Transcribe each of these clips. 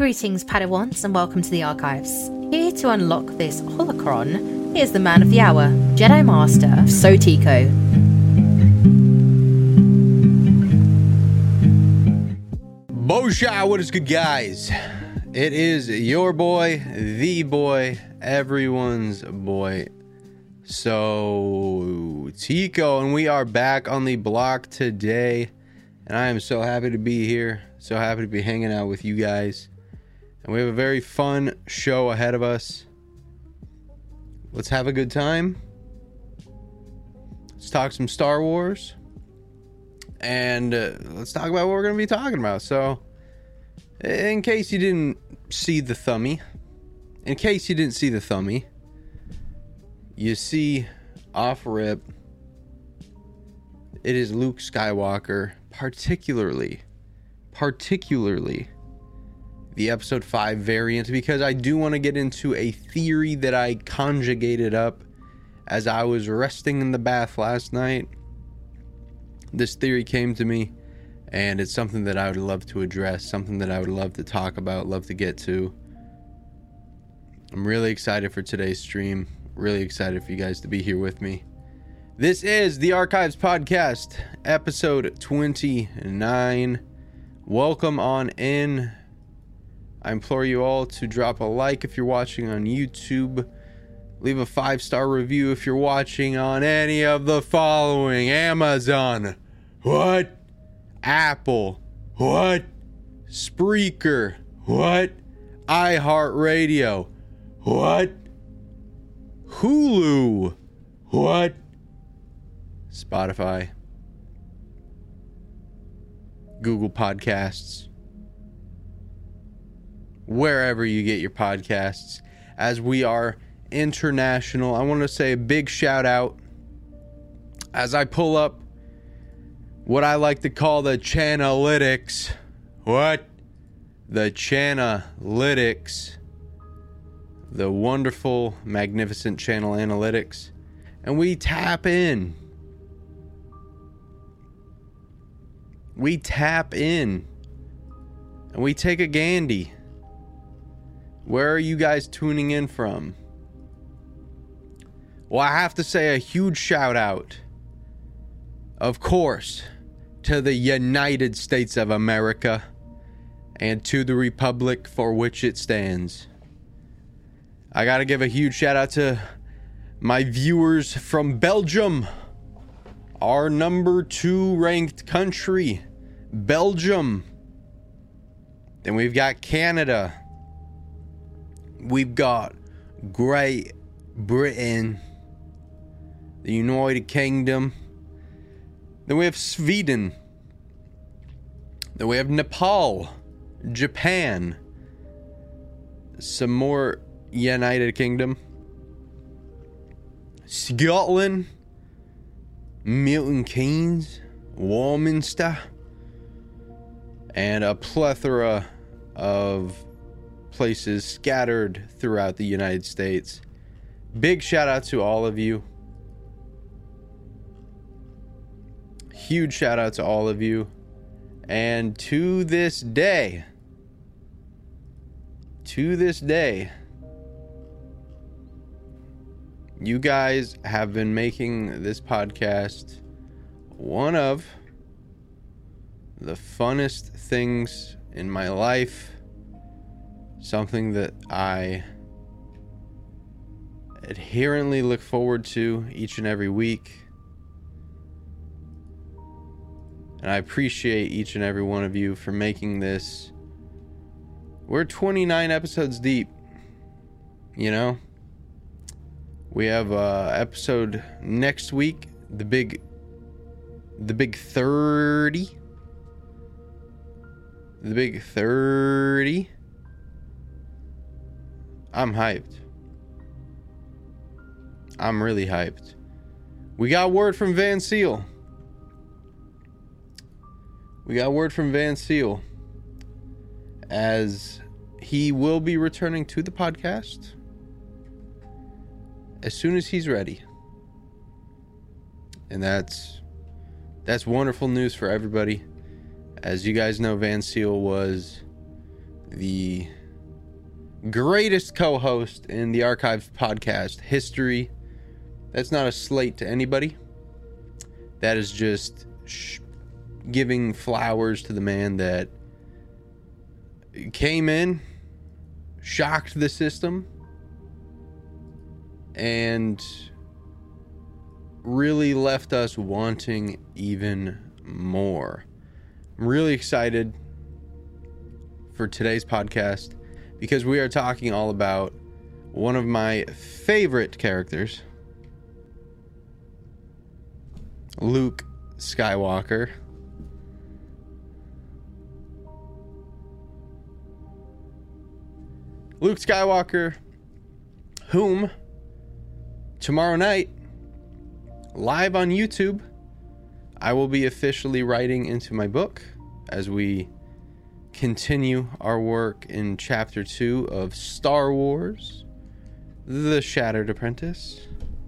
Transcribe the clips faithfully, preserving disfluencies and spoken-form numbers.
Greetings, Padawans, and welcome to the Archives. Here to unlock this holocron, here's the man of the hour, Jedi Master Sotiko. Bosha, what is good, guys? It is your boy, the boy, everyone's boy, Sotiko, and we are back on the block today, and I am so happy to be here, so happy to be hanging out with you guys, and we have a very fun show ahead of us. Let's have a good time. Let's talk some Star Wars, and uh, let's talk about what we're going to be talking about. So, in case you didn't see the thumbie, in case you didn't see the thumbie, you see off rip, it is Luke Skywalker, particularly, particularly the episode five variant, because I do want to get into a theory that I conjugated up as I was resting in the bath last night. This theory came to me, and it's something that I would love to address, something that I would love to talk about, love to get to. I'm really excited for today's stream. Really excited for you guys to be here with me. This is the Archives Podcast, episode twenty-nine. Welcome on in. I implore you all to drop a like if you're watching on YouTube. Leave a five-star review if you're watching on any of the following: Amazon, what? Apple, what? Spreaker, what? iHeartRadio, what? Hulu, what? Spotify, Google Podcasts, wherever you get your podcasts. As we are international, I want to say a big shout out as I pull up what I like to call the Chanalytics. What? The Chanalytics. The wonderful, magnificent channel analytics. And we tap in. We tap in. And we take a gandy. Where are you guys tuning in from? Well, I have to say a huge shout out, of course, to the United States of America and to the republic for which it stands. I gotta give a huge shout out to my viewers from Belgium, our number two ranked country, Belgium. Then we've got Canada. We've got Great Britain, the United Kingdom. Then we have Sweden. Then we have Nepal, Japan, some more United Kingdom, Scotland, Milton Keynes, Warminster, and a plethora of places scattered throughout the United States. Big shout out to all of you. Huge shout out to all of you. And to this day, to this day, you guys have been making this podcast one of the funnest things in my life. Something that I adherently look forward to each and every week. And I appreciate each and every one of you for making this. We're twenty-nine episodes deep. You know? We have uh episode next week, the big the big thirty. The big thirty. I'm hyped. I'm really hyped. We got word from Van Seal. We got word from Van Seal as he will be returning to the podcast as soon as he's ready. And that's that's wonderful news for everybody. As you guys know, Van Seal was the greatest co-host in the Archives podcast history. That's not a slate to anybody. That is just sh- giving flowers to the man that came in, shocked the system, and really left us wanting even more. I'm really excited for today's podcast because we are talking all about one of my favorite characters, Luke Skywalker. Luke Skywalker, whom tomorrow night, live on YouTube, I will be officially writing into my book as we continue our work in chapter two of Star Wars, The Shattered Apprentice.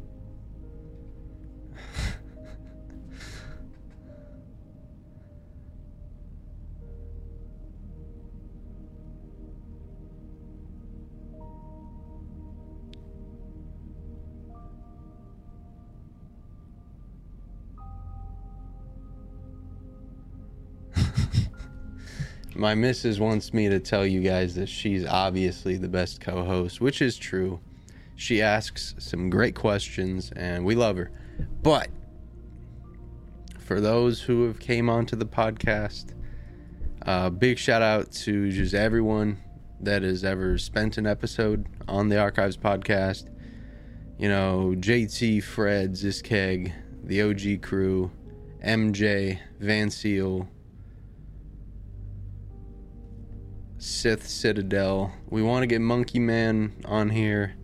My missus wants me to tell you guys that she's obviously the best co-host, which is true. She asks some great questions, and we love her. But for those who have came onto the podcast, uh, big shout out to just everyone that has ever spent an episode on the Archives podcast. You know, J T, Fred, Ziskeg, the O G crew, M J, Van Seal, Sith Citadel. We want to get Monkey Man on here.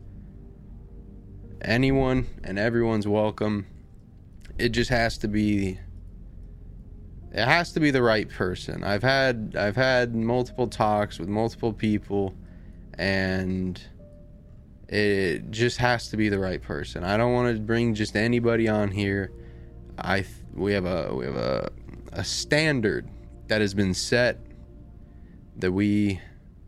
Anyone and everyone's welcome. It just has to be it has to be the right person. I've had I've had multiple talks with multiple people, and it just has to be the right person. I don't want to bring just anybody on here. I we have a we have a a standard that has been set that we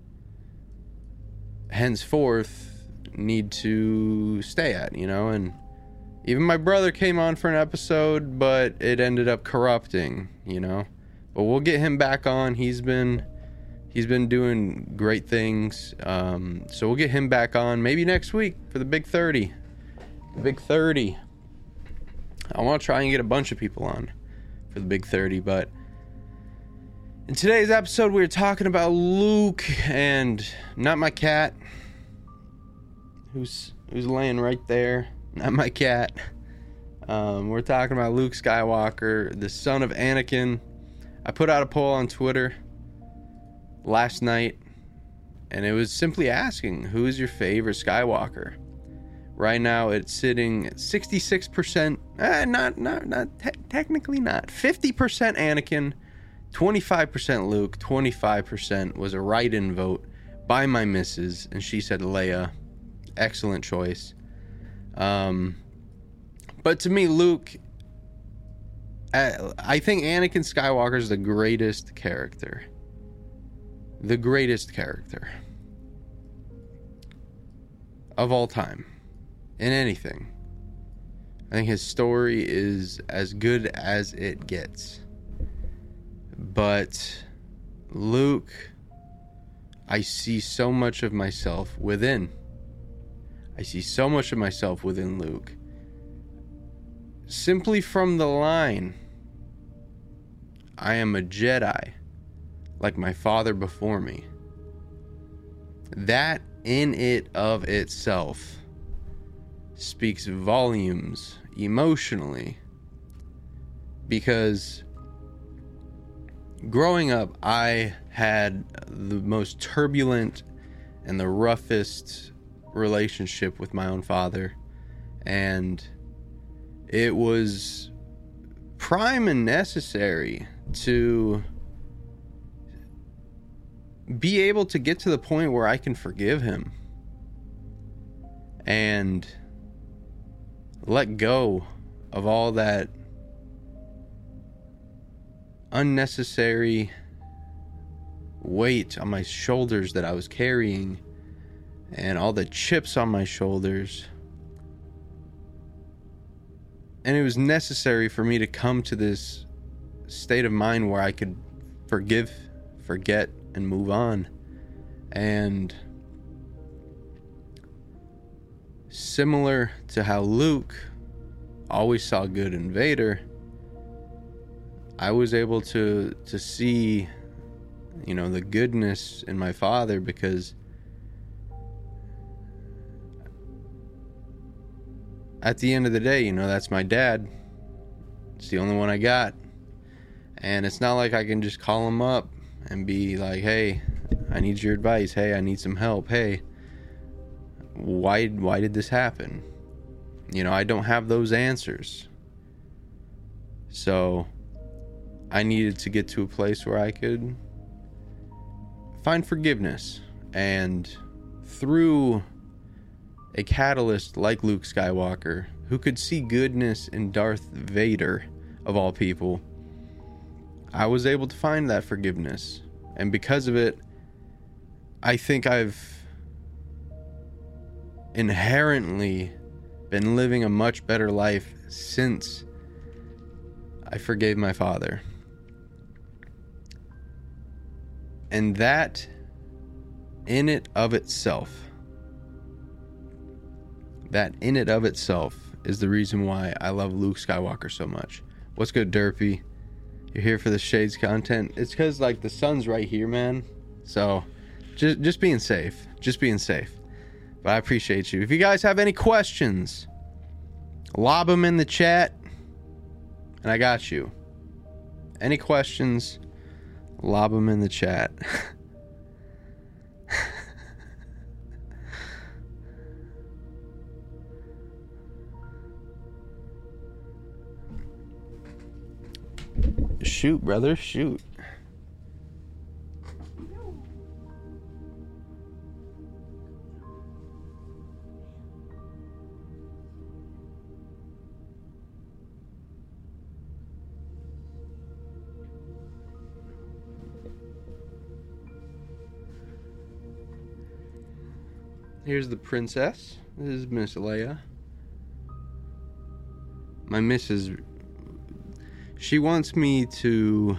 henceforth need to stay at, you know. And even my brother came on for an episode, but it ended up corrupting, you know. But we'll get him back on. He's been he's been doing great things. Um, so we'll get him back on maybe next week for the Big thirty. The Big thirty. I want to try and get a bunch of people on for the Big thirty, but in today's episode, we were talking about Luke and not my cat, who's who's laying right there. Not my cat. Um, we're talking about Luke Skywalker, the son of Anakin. I put out a poll on Twitter last night, and it was simply asking, who is your favorite Skywalker? Right now, it's sitting at sixty-six percent. Eh, not, not, not te- technically not. fifty percent Anakin. twenty-five percent Luke, twenty-five percent was a write-in vote by my missus, and she said Leia. Excellent choice. Um, but to me, Luke, I think Anakin Skywalker is the greatest character. The greatest character of all time in anything. I think his story is as good as it gets. But Luke, I see so much of myself within. I see so much of myself within Luke. Simply from the line, I am a Jedi, like my father before me. That in it of itself speaks volumes emotionally, because growing up, I had the most turbulent and the roughest relationship with my own father, and it was prime and necessary to be able to get to the point where I can forgive him and let go of all that unnecessary weight on my shoulders that I was carrying and all the chips on my shoulders. And it was necessary for me to come to this state of mind where I could forgive, forget, and move on. And similar to how Luke always saw good in Vader, I was able to to see, you know, the goodness in my father, because at the end of the day, you know, that's my dad. It's the only one I got. And it's not like I can just call him up and be like, hey, I need your advice. Hey, I need some help. Hey, why why did this happen? You know, I don't have those answers. So I needed to get to a place where I could find forgiveness. And through a catalyst like Luke Skywalker, who could see goodness in Darth Vader, of all people, I was able to find that forgiveness. And because of it, I think I've inherently been living a much better life since I forgave my father. And that, in it of itself, that in it of itself is the reason why I love Luke Skywalker so much. What's good, Derpy? You're here for the Shades content. It's because, like, the sun's right here, man. So, just just being safe. Just being safe. But I appreciate you. If you guys have any questions, lob them in the chat, and I got you. Any questions, lob them in the chat. Shoot, brother, shoot. Here's the princess. This is Miss Leia. My missus, she wants me to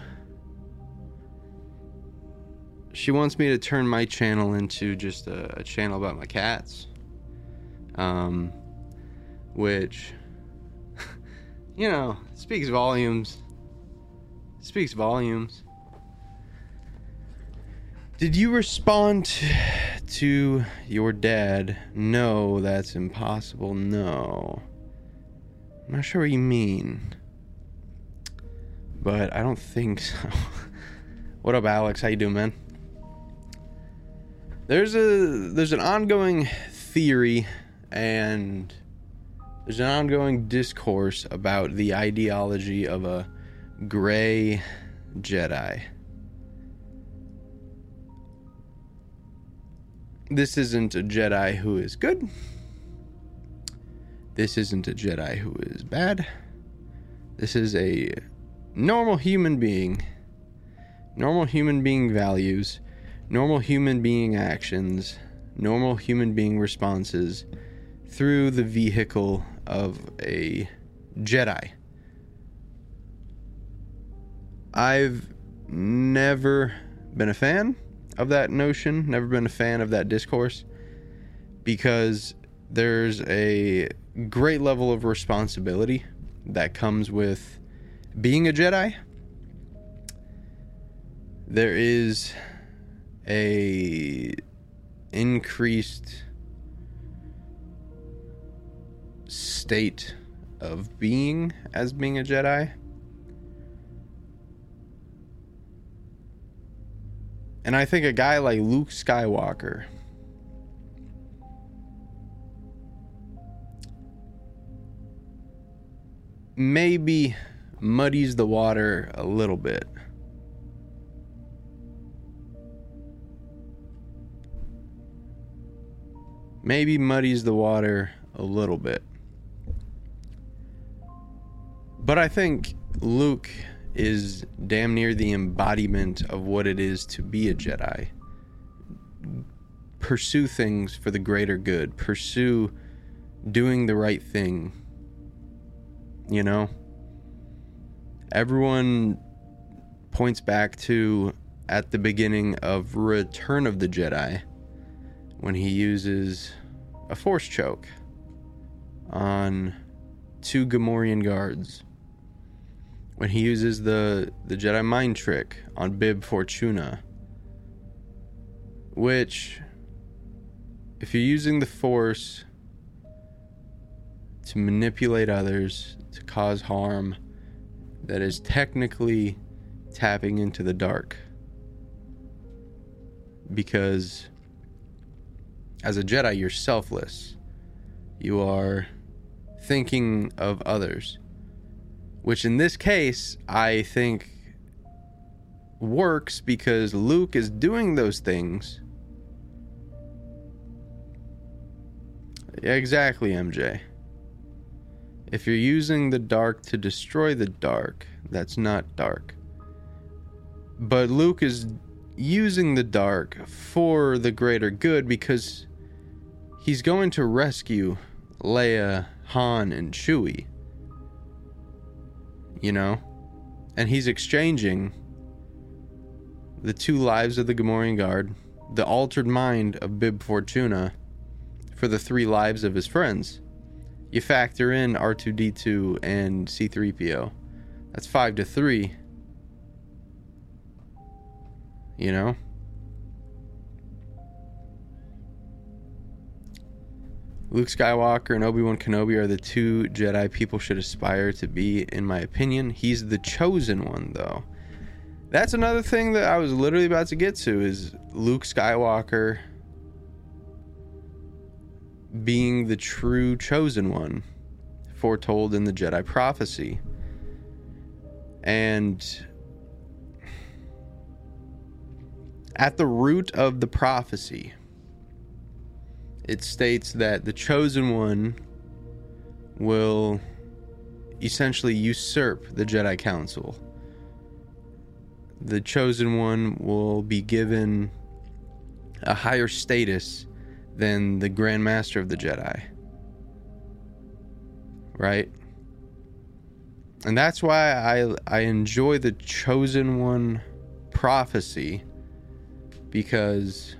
she wants me to turn my channel into just a, a channel about my cats, um which you know speaks volumes speaks volumes. Did you respond to your dad? No, that's impossible. No, I'm not sure what you mean, but I don't think so. What up, Alex? How you doing, man? There's a there's an ongoing theory and there's an ongoing discourse about the ideology of a gray Jedi. This isn't a Jedi who is good. This isn't a Jedi who is bad. This is a normal human being. Normal human being values. Normal human being actions. Normal human being responses through the vehicle of a Jedi. I've never been a fan of that notion, never been a fan of that discourse, because there's a great level of responsibility that comes with being a Jedi. There is a increased state of being as being a Jedi. And I think a guy like Luke Skywalker maybe muddies the water a little bit. Maybe muddies the water a little bit. But I think Luke is damn near the embodiment of what it is to be a Jedi. pursue things for the greater good, pursue doing the right thing. You know, everyone points back to at the beginning of Return of the Jedi when he uses a force choke on two Gamorrean guards, when he uses the the Jedi mind trick on Bib Fortuna, which, if you're using the force to manipulate others, to cause harm, that is technically tapping into the dark. Because as a Jedi, you're selfless. You are thinking of others, which in this case, I think works because Luke is doing those things. Exactly, M J. If you're using the dark to destroy the dark, that's not dark. But Luke is using the dark for the greater good because he's going to rescue Leia, Han, and Chewie. You know? And he's exchanging the two lives of the Gamorrean Guard, the altered mind of Bib Fortuna, for the three lives of his friends. You factor in R two D two and C three P O. That's five to three. You know? Luke Skywalker and Obi-Wan Kenobi are the two Jedi people should aspire to be, in my opinion. He's the chosen one, though. That's another thing that I was literally about to get to, is Luke Skywalker being the true chosen one, foretold in the Jedi prophecy. And at the root of the prophecy, it states that the chosen one will essentially usurp the Jedi Council. The chosen one will be given a higher status than the Grand Master of the Jedi. Right? And that's why I I enjoy the chosen one prophecy, because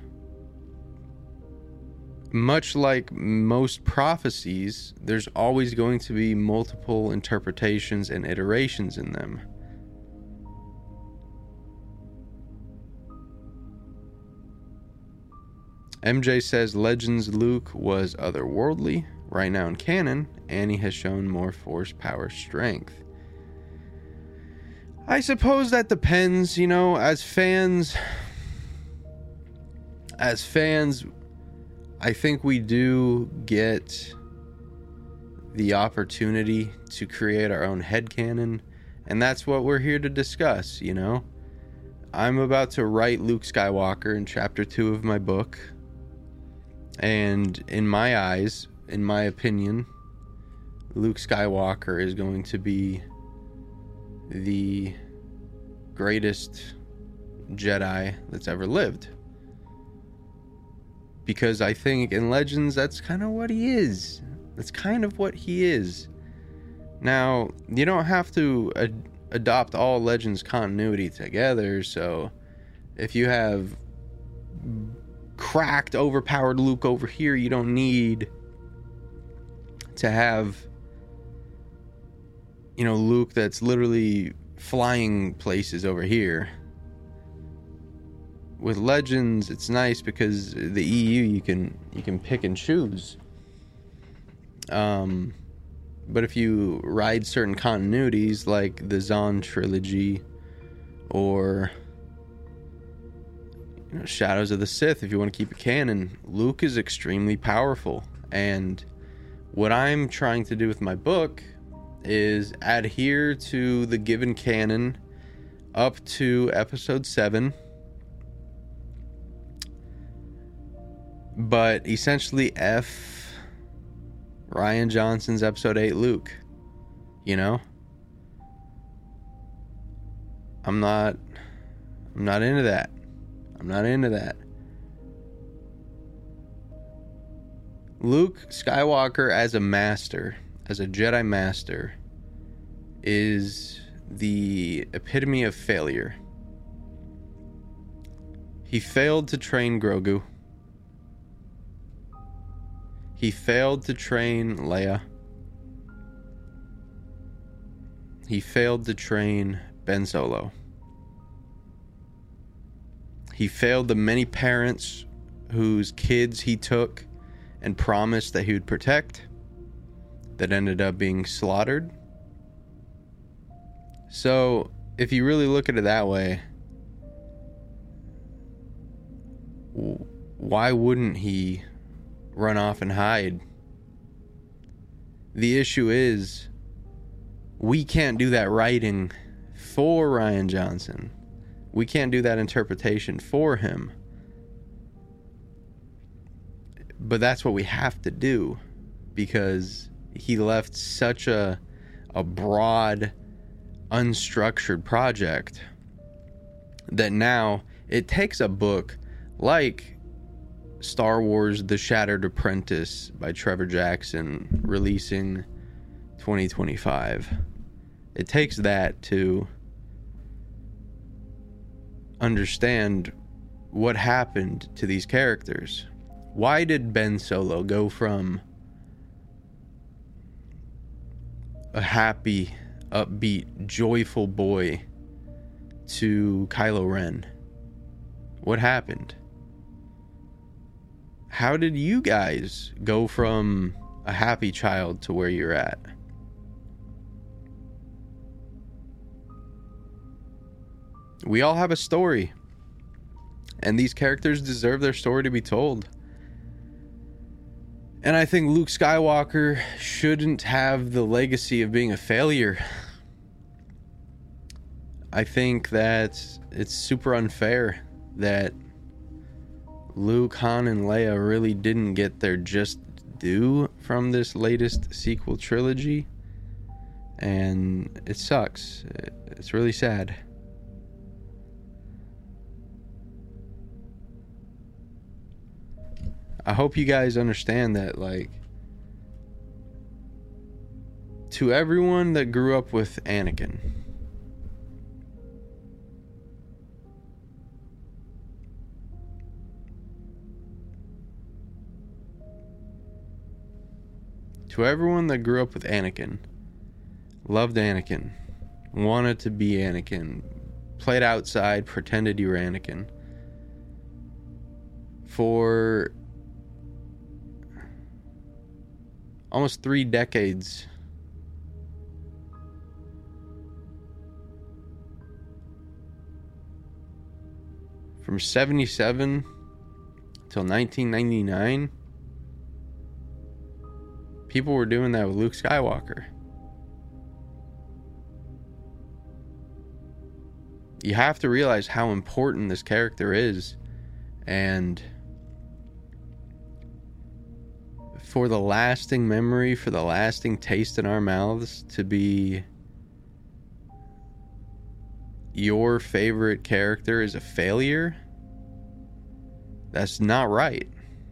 much like most prophecies, there's always going to be multiple interpretations and iterations in them. M J says Legends Luke was otherworldly. Right now in canon, Annie has shown more force, power, strength. I suppose that depends, you know, as fans... As fans, I think we do get the opportunity to create our own headcanon, and that's what we're here to discuss, you know? I'm about to write Luke Skywalker in chapter two of my book, and in my eyes, in my opinion, Luke Skywalker is going to be the greatest Jedi that's ever lived. Because I think in Legends, that's kind of what he is. That's kind of what he is. Now, you don't have to ad- adopt all Legends continuity together, so if you have cracked, overpowered Luke over here, you don't need to have, you know, Luke that's literally flying places over here. With Legends, it's nice because the E U, you can you can pick and choose. Um, but if you ride certain continuities, like the Zahn trilogy, or you know, Shadows of the Sith, if you want to keep it canon, Luke is extremely powerful. And what I'm trying to do with my book is adhere to the given canon up to episode seven. But essentially F Rian Johnson's episode eight Luke. You know? I'm not I'm not into that. I'm not into that. Luke Skywalker as a master, as a Jedi master, is the epitome of failure. He failed to train Grogu. He failed to train Leia. He failed to train Ben Solo. He failed the many parents whose kids he took and promised that he would protect, that ended up being slaughtered. So, if you really look at it that way, why wouldn't he run off and hide? The issue is, we can't do that writing for Rian Johnson. We can't do that interpretation for him. But that's what we have to do, because he left such a a broad, unstructured project that now it takes a book like Star Wars The Shattered Apprentice by Trevor Jackson, releasing twenty twenty-five. It takes that to understand what happened to these characters. Why did Ben Solo go from a happy, upbeat, joyful boy to Kylo Ren? What happened? How did you guys go from a happy child to where you're at? We all have a story, and these characters deserve their story to be told. And I think Luke Skywalker shouldn't have the legacy of being a failure. I think that it's super unfair that Luke, Han, and Leia really didn't get their just due from this latest sequel trilogy. And it sucks. It's really sad. I hope you guys understand that, like, to everyone that grew up with Anakin, to everyone that grew up with Anakin, loved Anakin, wanted to be Anakin, played outside, pretended you were Anakin, for almost three decades, from seventy-seven till nineteen ninety-nine, people were doing that with Luke Skywalker. You have to realize how important this character is, and for the lasting memory, for the lasting taste in our mouths to be your favorite character is a failure, that's not right.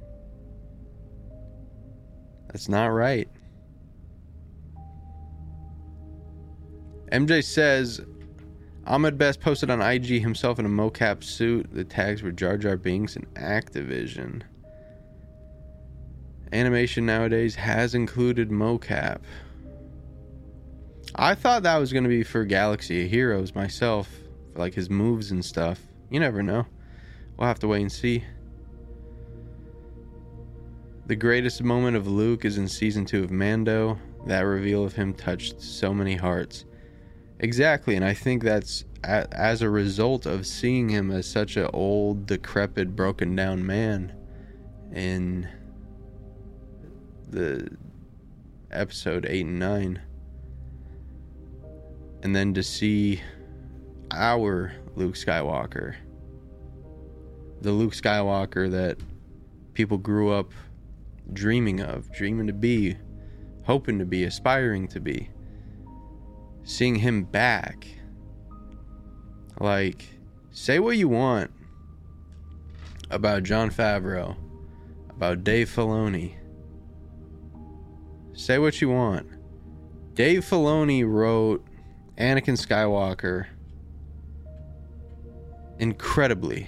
That's not right. M J says, Ahmed Best posted on I G himself in a mocap suit. The tags were Jar Jar Binks and Activision. Animation nowadays has included mocap. I thought that was going to be for Galaxy of Heroes myself, for like his moves and stuff. You never know. We'll have to wait and see. The greatest moment of Luke is in season two of Mando. That reveal of him touched so many hearts. Exactly, and I think that's a, as a result of seeing him as such an old, decrepit, broken down man in the episode eight and nine, and then to see our Luke Skywalker, the Luke Skywalker that people grew up dreaming of, dreaming to be, hoping to be, aspiring to be, seeing him back. Like, say what you want about Jon Favreau, about Dave Filoni, Say what you want. Dave Filoni wrote Anakin Skywalker incredibly.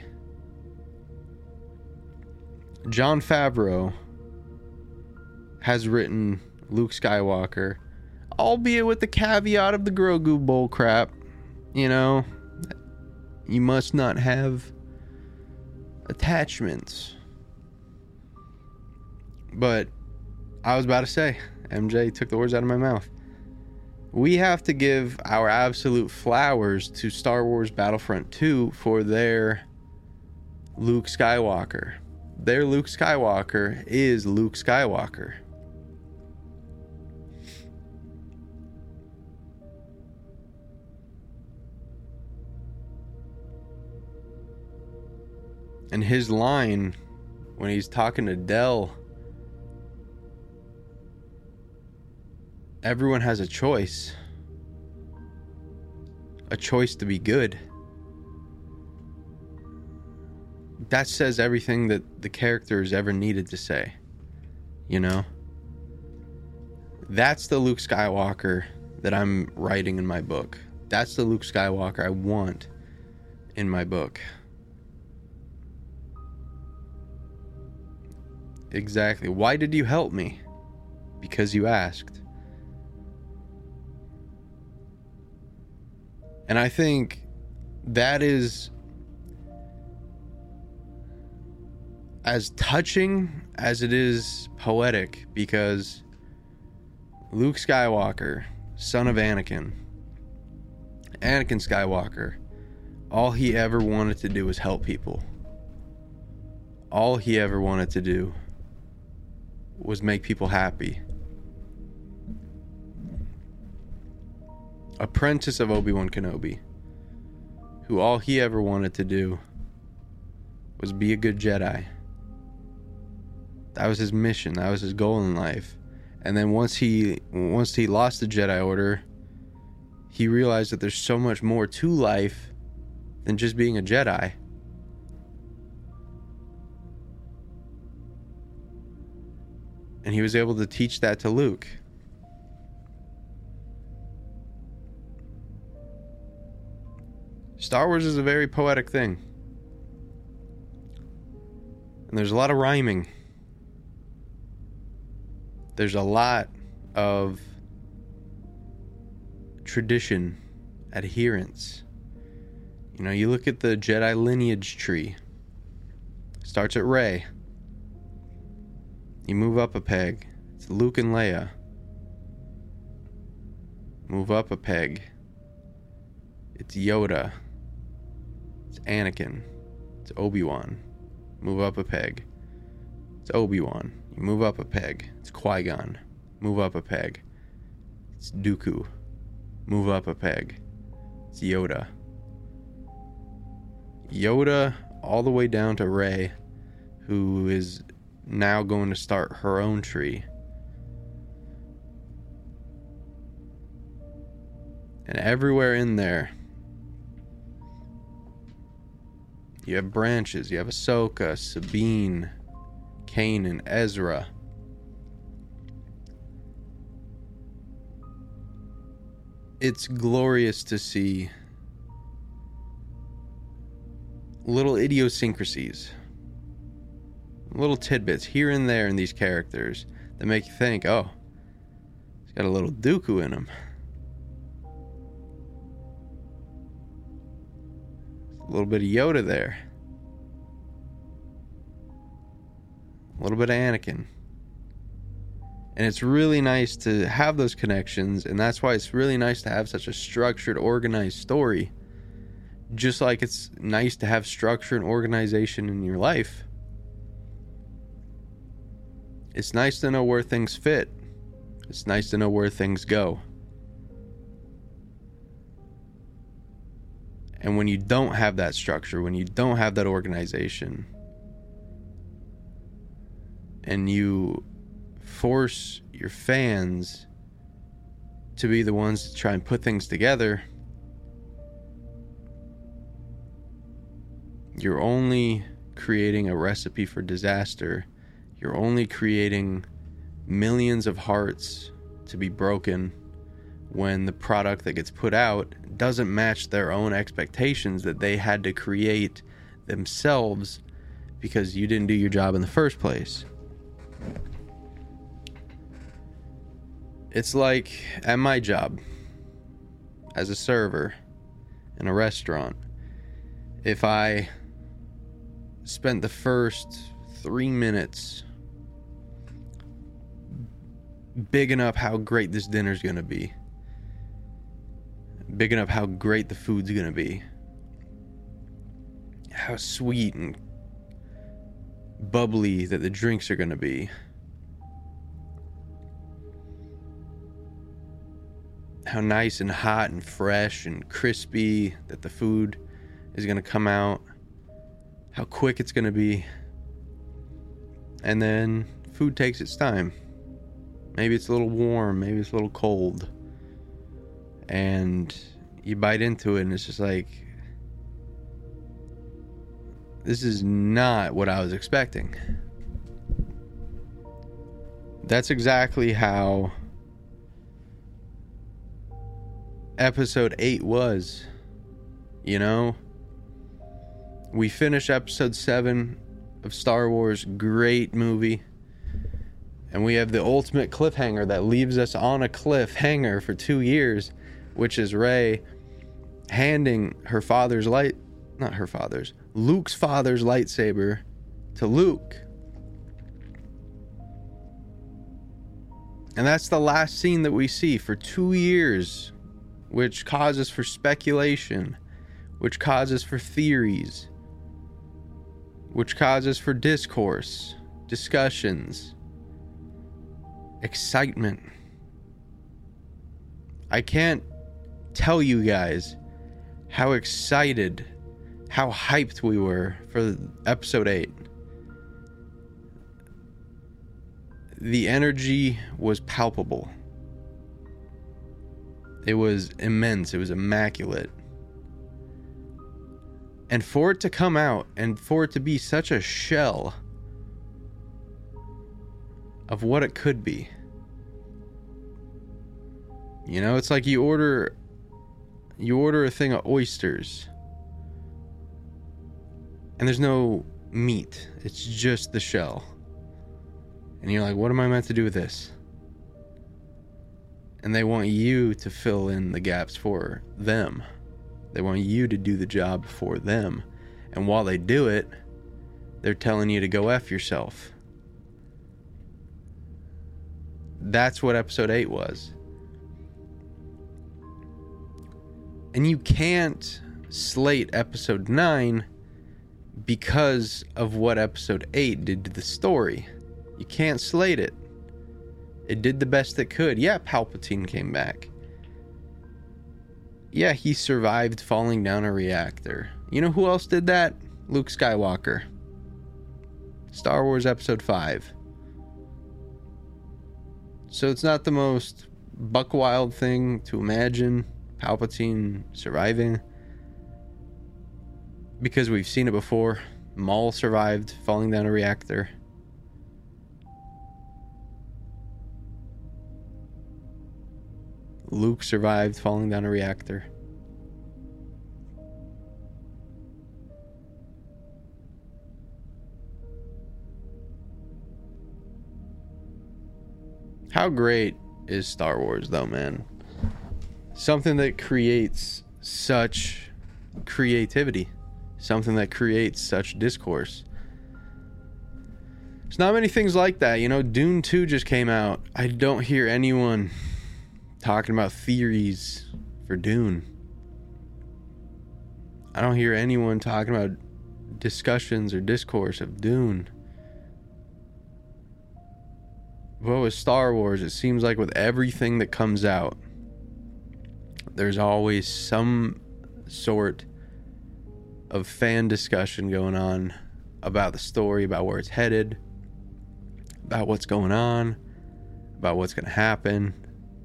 Jon Favreau has written Luke Skywalker, albeit with the caveat of the Grogu bull crap. You know, you must not have attachments. But I was about to say, M J took the words out of my mouth. We have to give our absolute flowers to Star Wars Battlefront two for their Luke Skywalker. Their Luke Skywalker is Luke Skywalker. And his line when he's talking to Del, everyone has a choice. A choice to be good. That says everything that the characters ever needed to say. You know? That's the Luke Skywalker that I'm writing in my book. That's the Luke Skywalker I want in my book. Exactly. Why did you help me? Because you asked. And I think that is as touching as it is poetic, because Luke Skywalker, son of Anakin, Anakin Skywalker, all he ever wanted to do was help people. All he ever wanted to do was make people happy. Apprentice of Obi-Wan Kenobi, who all he ever wanted to do was be a good Jedi. That was his mission. That was his goal in life. And then once he once he lost the Jedi Order, he realized that there's so much more to life than just being a Jedi. And he was able to teach that to Luke. Star Wars is a very poetic thing. And there's a lot of rhyming. There's a lot of tradition, adherence. You know, you look at the Jedi lineage tree. Starts at Rey. You move up a peg. It's Luke and Leia. Move up a peg. It's Yoda. It's Anakin. It's Obi-Wan. Move up a peg. It's Obi-Wan. You move up a peg. It's Qui-Gon. Move up a peg. It's Dooku. Move up a peg. It's Yoda. Yoda all the way down to Rey, who is now going to start her own tree. And everywhere in there, you have branches. You have Ahsoka, Sabine, Kanan, Ezra. It's glorious to see little idiosyncrasies, little tidbits here and there in these characters that make you think, oh, he's got a little Dooku in him. A little bit of Yoda there. A little bit of Anakin. And it's really nice to have those connections, and that's why it's really nice to have such a structured, organized story. Just like it's nice to have structure and organization in your life. It's nice to know where things fit. It's nice to know where things go. And when you don't have that structure, when you don't have that organization, and you force your fans to be the ones to try and put things together, you're only creating a recipe for disaster. You're only creating millions of hearts to be broken when the product that gets put out doesn't match their own expectations that they had to create themselves because you didn't do your job in the first place. It's like at my job as a server in a restaurant. If I spent the first three minutes bigging up how great this dinner's gonna be, bigging up how great the food's gonna be, how sweet and bubbly that the drinks are gonna be, how nice and hot and fresh and crispy that the food is gonna come out, how quick it's gonna be, and then food takes its time. Maybe it's a little warm, maybe it's a little cold, and you bite into it and it's just like, this is not what I was expecting. That's exactly how episode eight was. You know, we finished episode seven of Star Wars, great movie, and we have the ultimate cliffhanger that leaves us on a cliffhanger for two years, which is Rey handing her father's light, not her father's, Luke's father's lightsaber to Luke. And that's the last scene that we see for two years, which causes for speculation, which causes for theories, which causes for discourse, discussions, excitement. I can't tell you guys how excited, how hyped we were for episode eight. The energy was palpable. It was immense. It was immaculate. And for it to come out and for it to be such a shell of what it could be. You know, it's like you order you order a thing of oysters and there's no meat. It's just the shell. And you're like, what am I meant to do with this? And they want you to fill in the gaps for them. They want you to do the job for them. And while they do it, they're telling you to go F yourself. That's what episode eight was. And you can't slate episode nine because of what episode eight did to the story. You can't slate it. It did the best it could. Yeah, Palpatine came back. Yeah, he survived falling down a reactor. You know who else did that? Luke Skywalker. Star Wars Episode five. So it's not the most buck wild thing to imagine Palpatine surviving, because we've seen it before. Maul survived falling down a reactor. Luke survived falling down a reactor. How great is Star Wars, though, man? Something that creates such creativity. Something that creates such discourse. There's not many things like that. You know, Dune two just came out. I don't hear anyone talking about theories for Dune. I don't hear anyone talking about discussions or discourse of Dune. But with Star Wars, it seems like with everything that comes out, there's always some sort of fan discussion going on about the story, about where it's headed, about what's going on, about what's going to happen.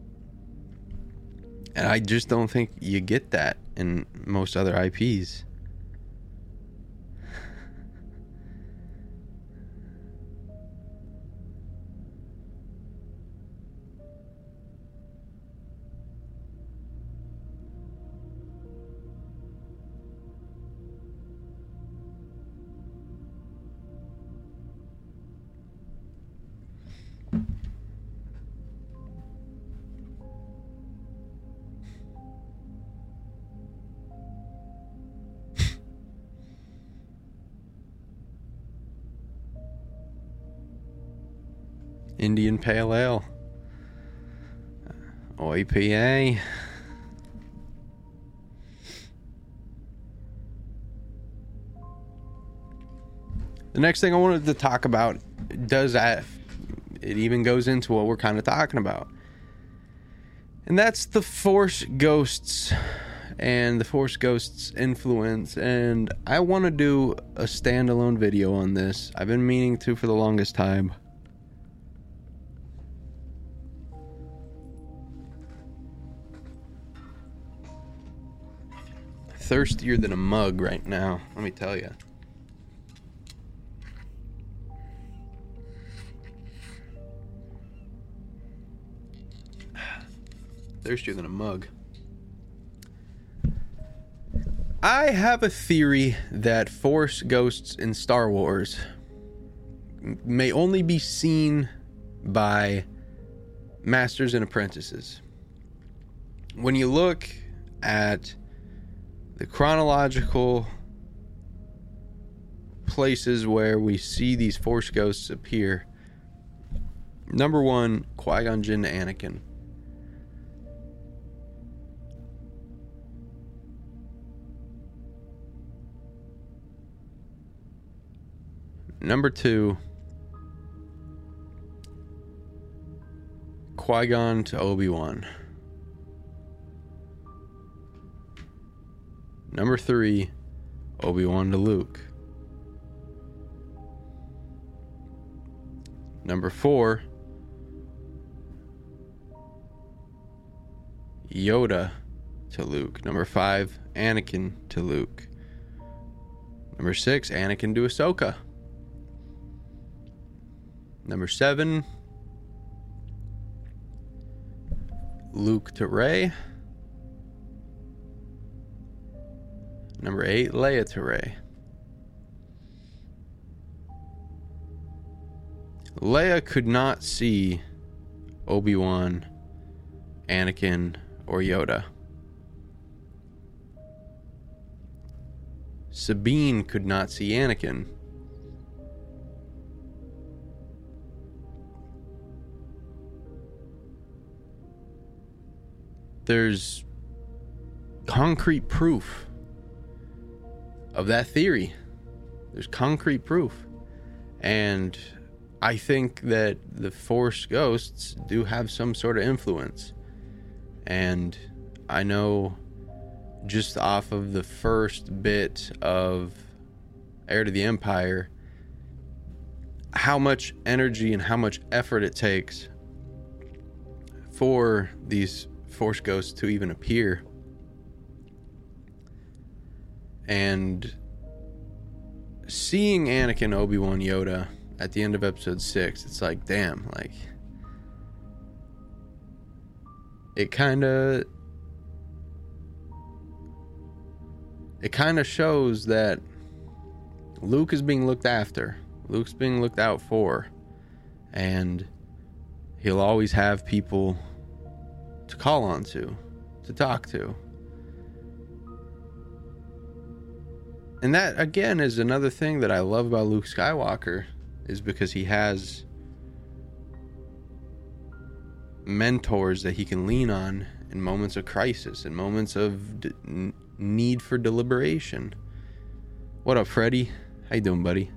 And I just don't think you get that in most other I Ps. Indian Pale Ale. O I P A. The next thing I wanted to talk about, does that, it even goes into what we're kind of talking about. And that's the Force Ghosts and the Force Ghosts influence. And I want to do a standalone video on this. I've been meaning to for the longest time. Thirstier than a mug right now, let me tell you. Thirstier than a mug. I have a theory that Force Ghosts in Star Wars may only be seen by masters and apprentices. When you look at the chronological places where we see these Force Ghosts appear, number one, Qui-Gon Jinn to Anakin. Number two, Qui-Gon to Obi-Wan. Number three, Obi-Wan to Luke. Number four, Yoda to Luke. Number five, Anakin to Luke. Number six, Anakin to Ahsoka. Number seven, Luke to Rey. Number eight, Leia to Rey. Leia could not see Obi-Wan, Anakin, or Yoda. Sabine could not see Anakin. There's concrete proof of that theory. There's concrete proof. And I think that the Force Ghosts do have some sort of influence. And I know just off of the first bit of Heir to the Empire, how much energy and how much effort it takes for these Force Ghosts to even appear. And seeing Anakin, Obi-Wan, Yoda at the end of episode six, it's like, damn, like, it kind of it kind of shows that Luke is being looked after. Luke's being looked out for, and he'll always have people to call on to, to talk to. And that, again, is another thing that I love about Luke Skywalker, is because he has mentors that he can lean on in moments of crisis, in moments of d- need for deliberation. What up, Freddy? How you doing, buddy?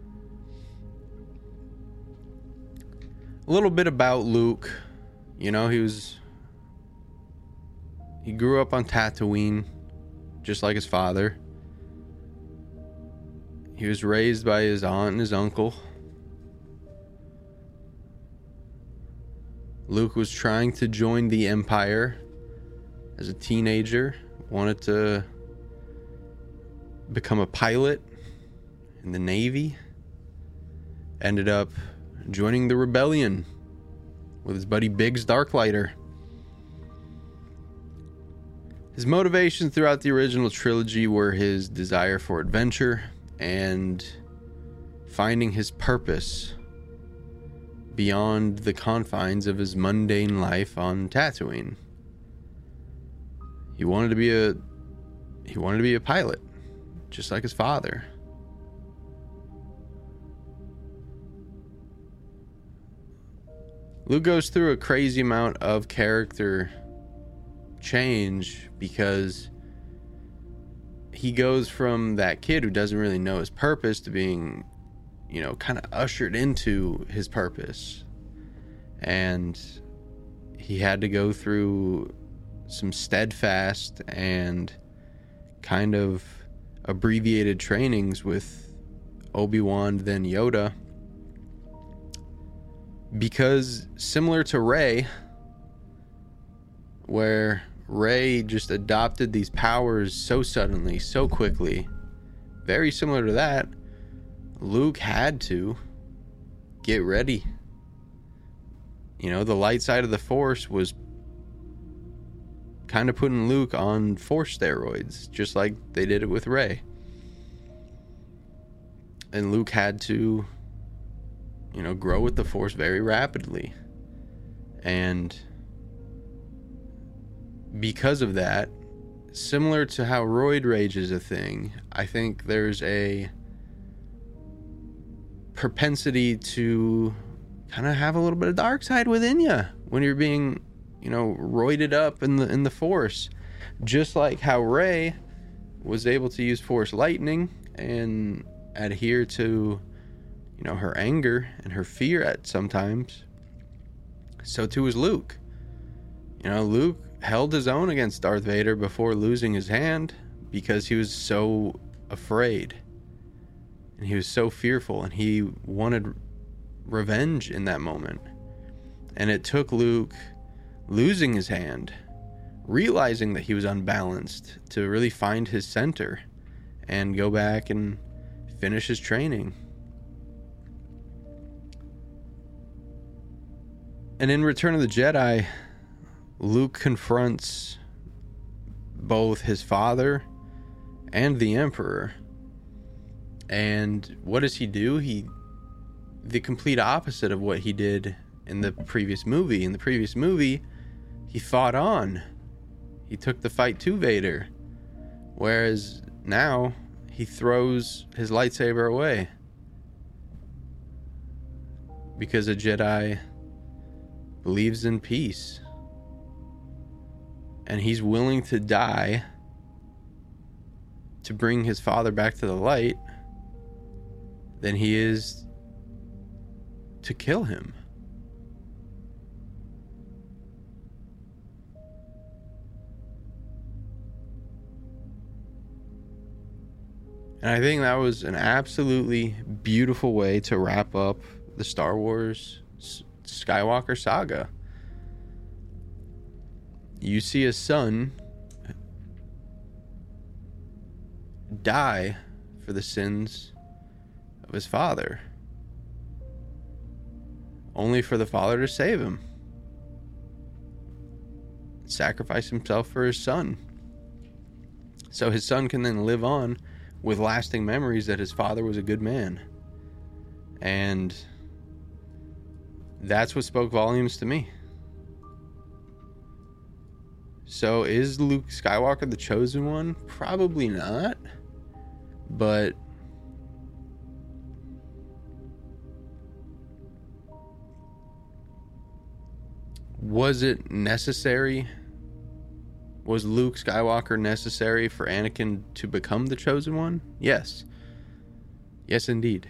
A little bit about Luke. You know, he was... He grew up on Tatooine, just like his father. He was raised by his aunt and his uncle. Luke was trying to join the Empire as a teenager, wanted to become a pilot in the Navy, ended up joining the rebellion with his buddy Biggs Darklighter. His motivations throughout the original trilogy were his desire for adventure and finding his purpose beyond the confines of his mundane life on Tatooine. He wanted to be a he wanted to be a pilot, just like his father. Luke goes through a crazy amount of character change because he goes from that kid who doesn't really know his purpose to being, you know, kind of ushered into his purpose. And he had to go through some steadfast and kind of abbreviated trainings with Obi-Wan, then Yoda, because similar to Rey, where Rey just adopted these powers so suddenly, so quickly, very similar to that, Luke had to get ready. You know, the light side of the Force was kind of putting Luke on Force steroids, just like they did it with Rey. And Luke had to, you know, grow with the Force very rapidly. And because of that, similar to how roid rage is a thing, I think there's a propensity to kind of have a little bit of dark side within you when you're being, you know, roided up in the in the Force. Just like how Rey was able to use Force lightning and adhere to, you know, her anger and her fear at sometimes, so too was Luke. You know, Luke held his own against Darth Vader before losing his hand because he was so afraid and he was so fearful and he wanted revenge in that moment. And it took Luke losing his hand, realizing that he was unbalanced, to really find his center and go back and finish his training. And in Return of the Jedi, Luke confronts both his father and the Emperor. And what does he do? He, the complete opposite of what he did in the previous movie. In the previous movie, he fought on. He took the fight to Vader. Whereas now, he throws his lightsaber away. Because a Jedi believes in peace. And he's willing to die to bring his father back to the light than he is to kill him. And I think that was an absolutely beautiful way to wrap up the Star Wars Skywalker saga. You see a son die for the sins of his father, only for the father to save him, sacrifice himself for his son, so his son can then live on with lasting memories that his father was a good man. And that's what spoke volumes to me. So is Luke Skywalker the chosen one? Probably not. But was it necessary? Was Luke Skywalker necessary for Anakin to become the chosen one? Yes. Yes, indeed.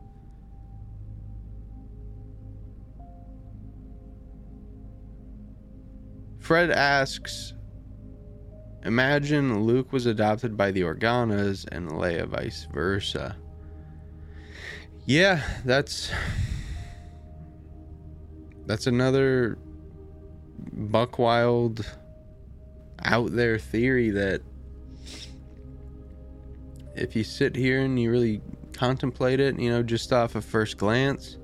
Fred asks, imagine Luke was adopted by the Organas and Leia vice versa. Yeah, that's that's another buck wild out there theory that if you sit here and you really contemplate it, you know, just off of first glance,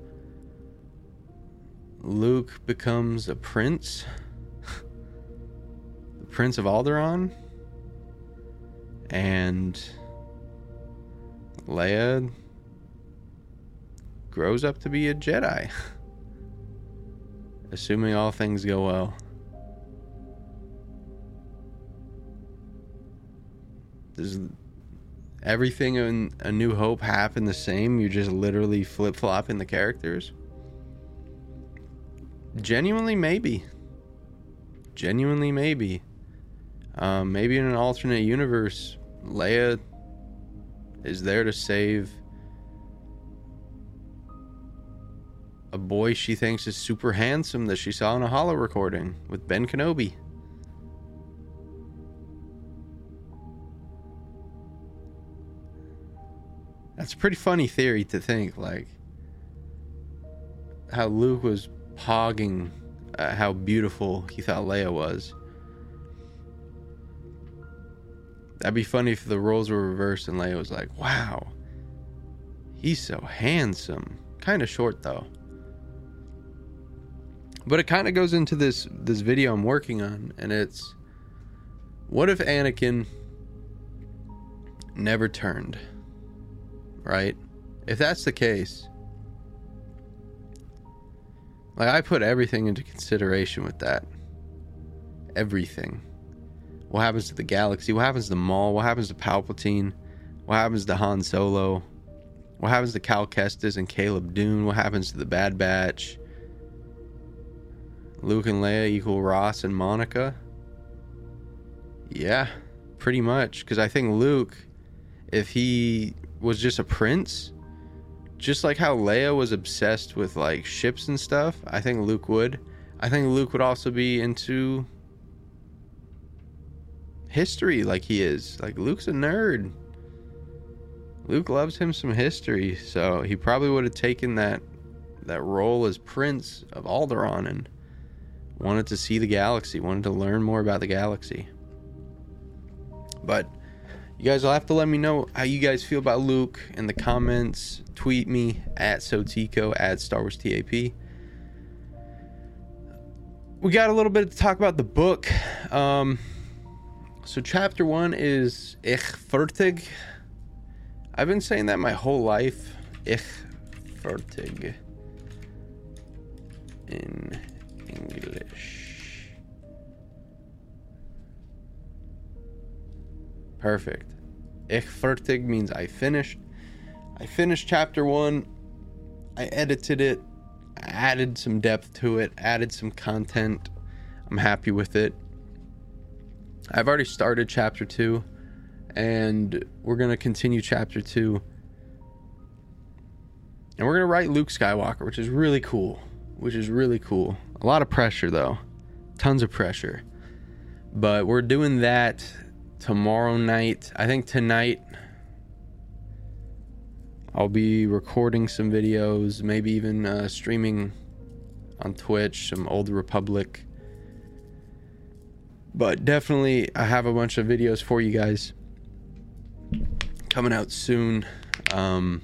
Luke becomes a prince, the Prince of Alderaan, and Leia grows up to be a Jedi, assuming all things go well. Does everything in A New Hope happen the same? You're just literally flip-flopping the characters? genuinely, maybe. Genuinely, maybe. Um, maybe in an alternate universe, Leia is there to save a boy she thinks is super handsome that she saw in a holo recording with Ben Kenobi. That's a pretty funny theory to think, like, how Luke was pogging uh, how beautiful he thought Leia was. That'd be funny if the roles were reversed and Leia was like, wow, he's so handsome. Kind of short, though. But it kind of goes into this, this video I'm working on, and it's, what if Anakin never turned? Right? If that's the case, like, I put everything into consideration with that. Everything. What happens to the galaxy? What happens to Maul? What happens to Palpatine? What happens to Han Solo? What happens to Cal Kestis and Caleb Dune? What happens to the Bad Batch? Luke and Leia equal Ross and Monica? Yeah, pretty much. Because I think Luke, if he was just a prince, just like how Leia was obsessed with like ships and stuff, I think Luke would. I think Luke would also be into history like he is. Like, Luke's a nerd. Luke loves him some history, so he probably would have taken that that role as Prince of Alderaan and wanted to see the galaxy, wanted to learn more about the galaxy. But you guys will have to let me know how you guys feel about Luke in the comments. Tweet me at Sotico, at Star Wars T A P. We got a little bit to talk about the book. Um, so chapter one is Ich fertig. I've been saying that my whole life. Ich fertig. In English. Perfect. Ich fertig means I finished. I finished chapter one. I edited it. I added some depth to it. Added some content. I'm happy with it. I've already started chapter two. And we're going to continue chapter two. And we're going to write Luke Skywalker, which is really cool. Which is really cool. A lot of pressure, though. Tons of pressure. But we're doing that tomorrow night. I think tonight I'll be recording some videos, maybe even uh, streaming on Twitch, some Old Republic. But definitely I have a bunch of videos for you guys coming out soon. Um,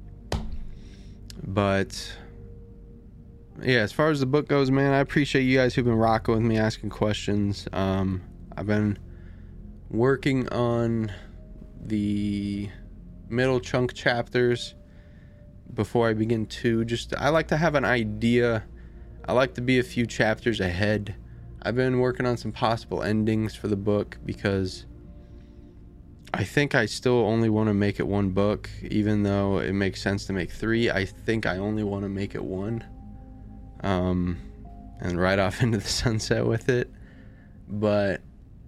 but yeah, as far as the book goes, man, I appreciate you guys who've been rocking with me, asking questions. Um, I've been working on the middle chunk chapters before I begin to. Just, I like to have an idea. I like to be a few chapters ahead. I've been working on some possible endings for the book because I think I still only want to make it one book, even though it makes sense to make three. I think I only want to make it one, um, and ride off into the sunset with it. But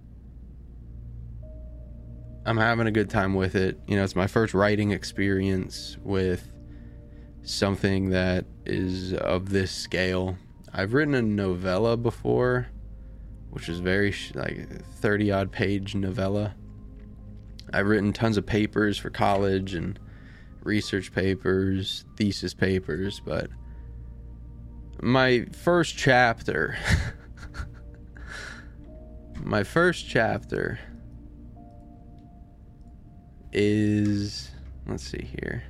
I'm having a good time with it. You know, it's my first writing experience with something that is of this scale. I've written a novella before, which is very sh- like thirty odd page novella. I've written tons of papers for college and research papers, thesis papers, but my first chapter, my first chapter is, let's see here.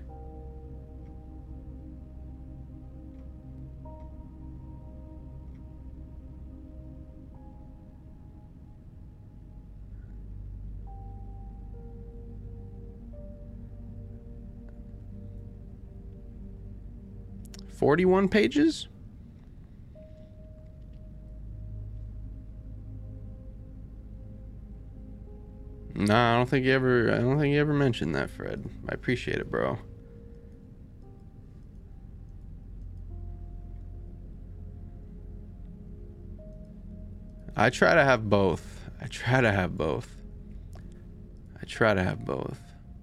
forty-one pages? No, I don't think you ever I don't think you ever mentioned that, Fred. I appreciate it, bro. I try to have both. I try to have both. I try to have both.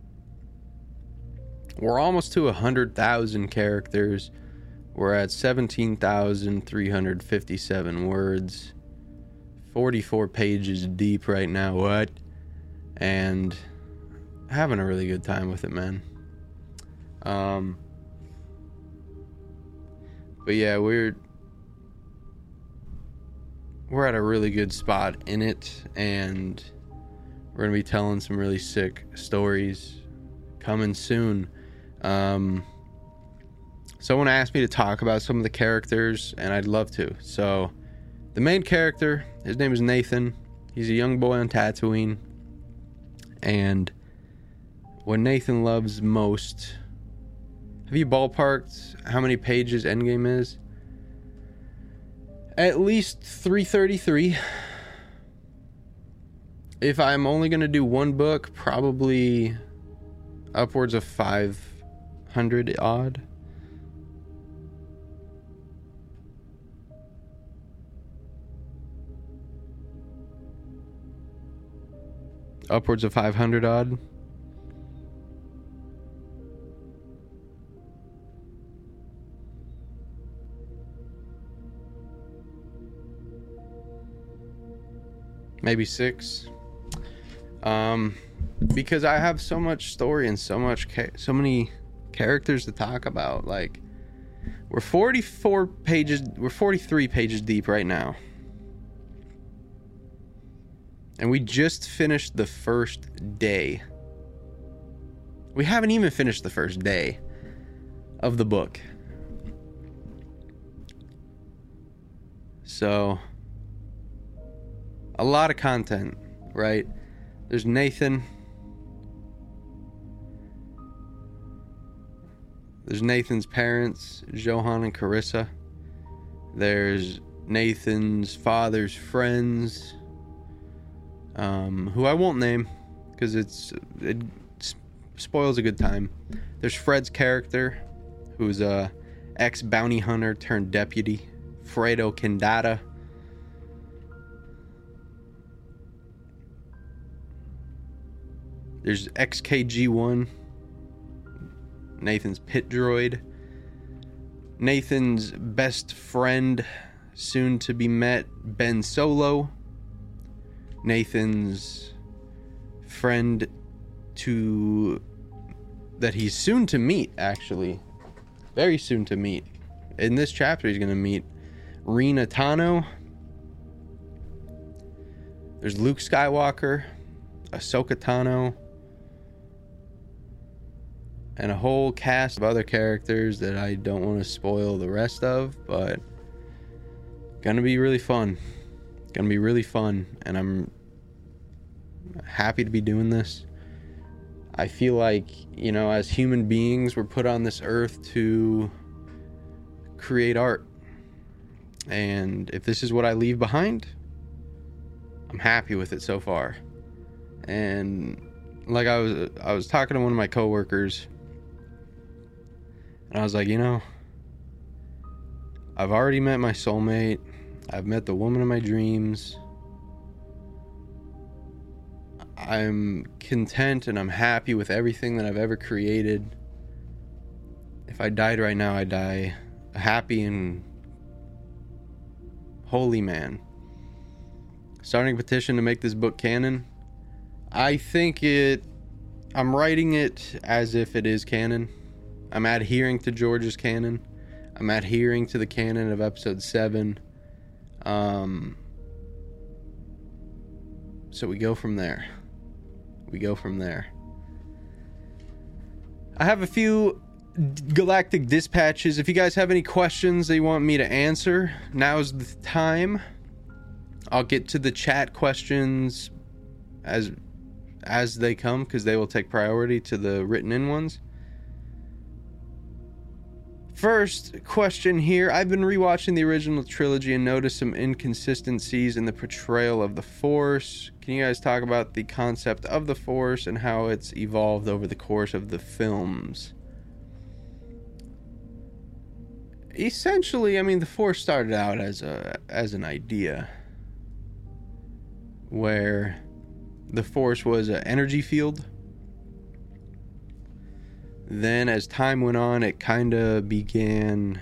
We're almost to one hundred thousand characters. We're at seventeen thousand three hundred fifty-seven words. forty-four pages deep right now. What? And having a really good time with it, man. Um, but yeah, we're we're at a really good spot in it, and we're gonna be telling some really sick stories coming soon. Um, someone asked me to talk about some of the characters, and I'd love to. So, the main character, his name is Nathan. He's a young boy on Tatooine, and what Nathan loves most. Have you ballparked how many pages Endgame is? At least three thirty-three. If I'm only going to do one book, probably upwards of five hundred odd. Upwards of five hundred odd. Maybe six. Um, because I have so much story and so much, ca- so many characters to talk about. Like, we're forty-four pages, we're forty-three pages deep right now. And we just finished the first day. We haven't even finished the first day of the book. So, a lot of content, right? There's Nathan. There's Nathan's parents, Johan and Carissa. There's Nathan's father's friends, um, who I won't name because it's it spoils a good time. There's Fred's character, who's a ex-bounty hunter turned deputy, Fredo Kendata. There's X K G one, Nathan's pit droid. Nathan's best friend, soon to be met, Ben Solo. Nathan's friend to that he's soon to meet, actually. Very soon to meet. In this chapter, he's going to meet Rena Tano. There's Luke Skywalker, Ahsoka Tano, and a whole cast of other characters that I don't want to spoil the rest of, but gonna be really fun. Gonna be really fun, and I'm happy to be doing this. I feel like, you know, as human beings, we're put on this earth to create art. And if this is what I leave behind, I'm happy with it so far. And like I was I was talking to one of my coworkers, and I was like, you know, I've already met my soulmate. I've met the woman of my dreams. I'm content and I'm happy with everything that I've ever created. If I died right now, I'd die a happy and holy man. Starting a petition to make this book canon. I think it... I'm writing it as if it is canon. I'm adhering to George's canon. I'm adhering to the canon of episode seven. Um, so we go from there. We go from there. I have a few galactic dispatches. If you guys have any questions that you want me to answer, now's the time. I'll get to the chat questions as as they come, because they will take priority to the written in ones. First question here. I've been rewatching the original trilogy and noticed some inconsistencies in the portrayal of the Force. Can you guys talk about the concept of the Force and how it's evolved over the course of the films? Essentially, I mean, the Force started out as a as an idea. where the Force was an energy field. Then as time went on, it kind of began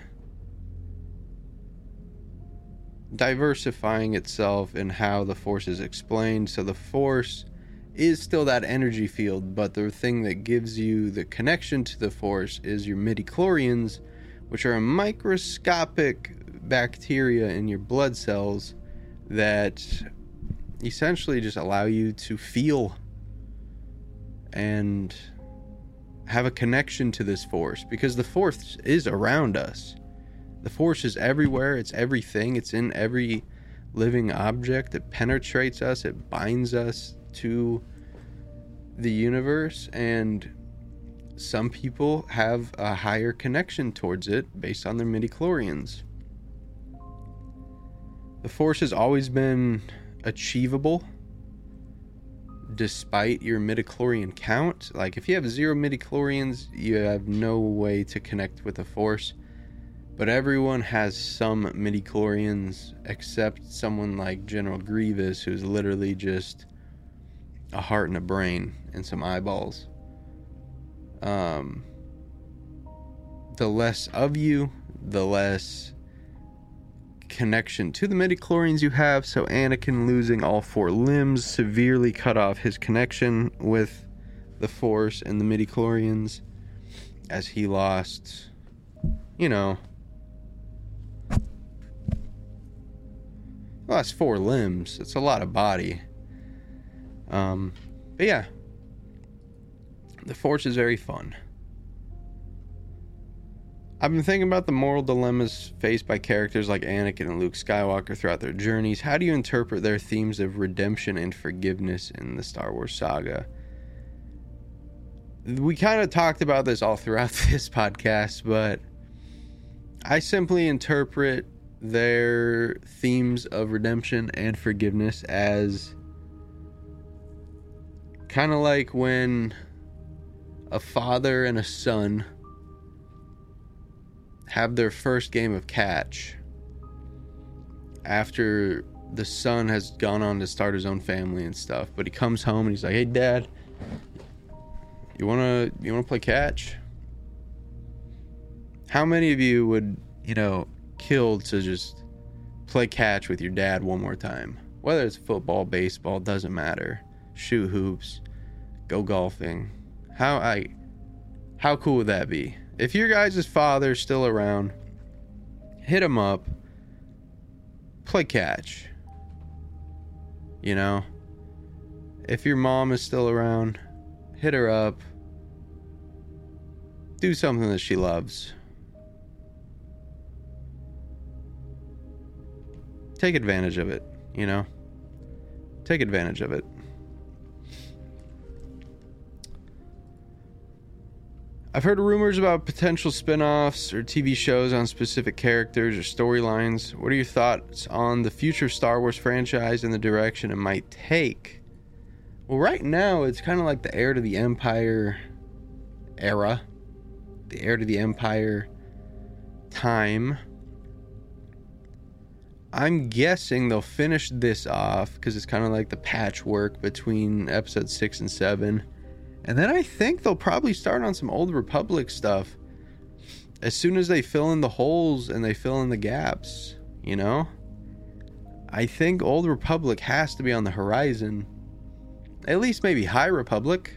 diversifying itself in how the Force is explained. So the Force is still that energy field, but the thing that gives you the connection to the Force is your midichlorians, which are a microscopic bacteria in your blood cells that essentially just allow you to feel and have a connection to this Force, because the Force is around us. The Force is everywhere. It's everything. It's in every living object. It penetrates us. It binds us to the universe, and some people have a higher connection towards it based on their midichlorians. The Force has always been achievable despite your midichlorian count. Like, if you have zero midichlorians, you have no way to connect with the Force. But everyone has some midichlorians, except someone like General Grievous, who's literally just a heart and a brain and some eyeballs. Um, the less of you, the less connection to the midichlorians you have. So Anakin losing all four limbs severely cut off his connection with the Force and the midichlorians, as he lost, you know, well, that's four limbs. It's a lot of body. Um, but yeah, the Force is very fun. I've been thinking about the moral dilemmas faced by characters like Anakin and Luke Skywalker throughout their journeys. How do you interpret their themes of redemption and forgiveness in the Star Wars saga? We kind of talked about this all throughout this podcast, but I simply interpret their themes of redemption and forgiveness as kind of like when a father and a son have their first game of catch after the son has gone on to start his own family and stuff, but he comes home and he's like, "Hey Dad, you wanna you wanna play catch?" How many of you would, you know, kill to just play catch with your dad one more time? Whether it's football, baseball, doesn't matter. Shoot hoops, go golfing. How I how cool would that be? If your guys' father's still around, hit him up, play catch. You know? If your mom is still around, hit her up, do something that she loves. Take advantage of it, you know? Take advantage of it. I've heard rumors about potential spin-offs or T V shows on specific characters or storylines. What are your thoughts on the future Star Wars franchise and the direction it might take? Well, right now, it's kind of like the Heir to the Empire era. The Heir to the Empire time. I'm guessing they'll finish this off because it's kind of like the patchwork between episode six and seven. And then I think they'll probably start on some Old Republic stuff as soon as they fill in the holes and they fill in the gaps, you know? I think Old Republic has to be on the horizon. At least maybe High Republic.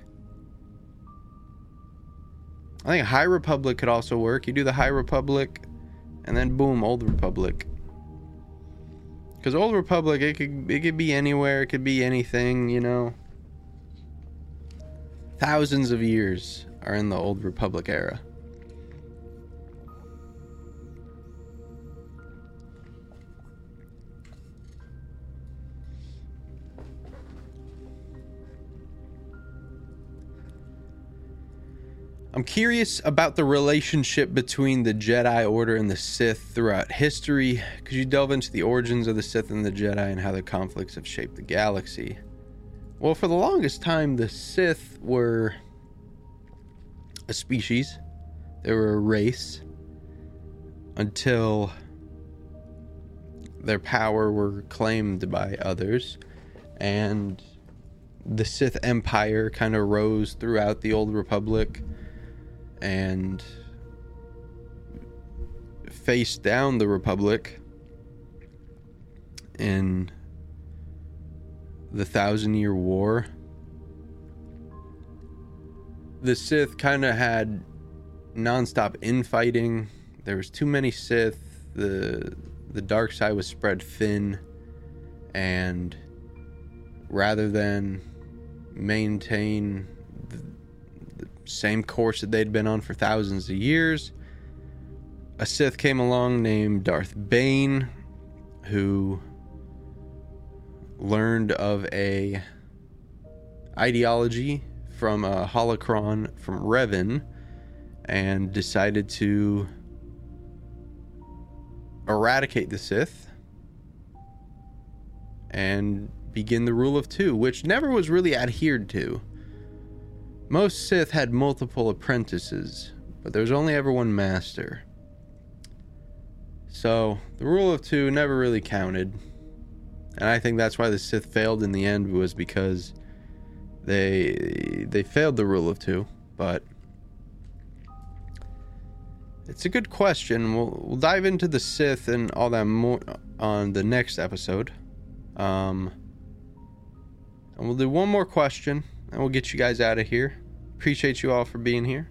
I think High Republic could also work. You do the High Republic and then boom, Old Republic. Because Old Republic, it could, it could be anywhere. It could be anything, you know? Thousands of years are in the Old Republic era. I'm curious about the relationship between the Jedi Order and the Sith throughout history. Could you delve into the origins of the Sith and the Jedi and how the conflicts have shaped the galaxy? Well, for the longest time, the Sith were a species. They were a race until their power were claimed by others. and the Sith Empire kind of rose throughout the Old Republic and faced down the Republic in the Thousand Year War. The Sith kind of had nonstop infighting. There was too many Sith. The the dark side was spread thin, and rather than maintain the, the same course that they'd been on for thousands of years, a Sith came along named Darth Bane, who learned of a ideology from a holocron from Revan and decided to eradicate the Sith and begin the rule of two, which never was really adhered to. Most Sith had multiple apprentices, but there was only ever one master. So the rule of two never really counted. And I think that's why the Sith failed in the end, was because they they failed the rule of two. But it's a good question. We'll we'll dive into the Sith and all that more on the next episode. Um, and we'll do one more question, and we'll get you guys out of here. Appreciate you all for being here.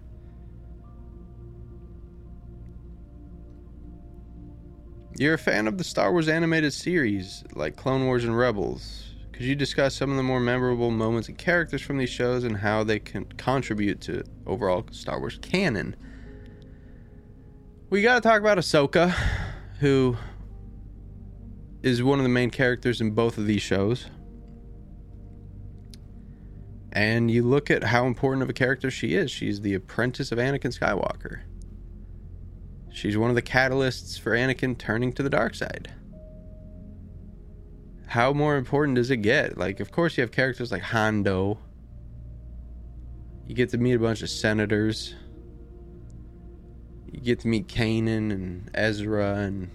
You're a fan of the Star Wars animated series, like Clone Wars and Rebels. Could you discuss some of the more memorable moments and characters from these shows and how they can contribute to overall Star Wars canon? We got to talk about Ahsoka, who is one of the main characters in both of these shows. And you look at how important of a character she is. She's the apprentice of Anakin Skywalker. She's one of the catalysts for Anakin turning to the dark side. How more important does it get? Like, of course you have characters like Hondo. You get to meet a bunch of senators. You get to meet Kanan and Ezra and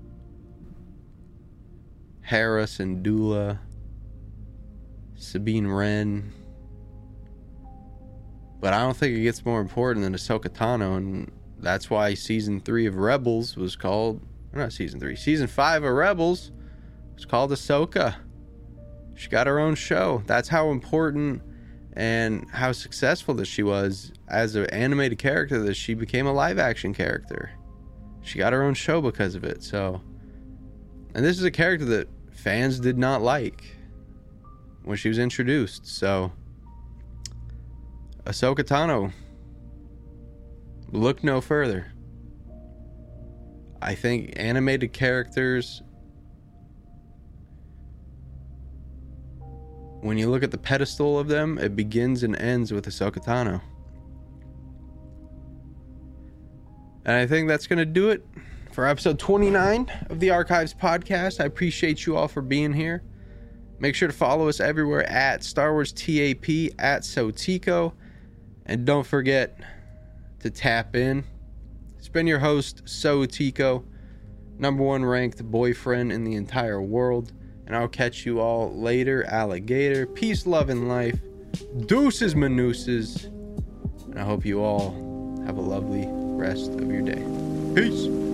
Hera Syndulla, Sabine Wren. But I don't think it gets more important than Ahsoka Tano, and that's why season three of Rebels was called, not season three, season five of Rebels was called Ahsoka. She got her own show. That's how important and how successful that she was as an animated character, that she became a live action character. She got her own show because of it. So, and this is a character that fans did not like when she was introduced. So Ahsoka Tano, look no further. I think animated characters, when you look at the pedestal of them, it begins and ends with Ahsoka Tano. And I think that's going to do it for episode twenty-nine of the Archives podcast. I appreciate you all for being here. Make sure to follow us everywhere at Star Wars T A P, at Sotico. And don't forget to tap in. It's been your host, Sotico, number one ranked boyfriend in the entire world. And I'll catch you all later, alligator. Peace, love, and life. Deuces, manuses. And I hope you all have a lovely rest of your day. Peace.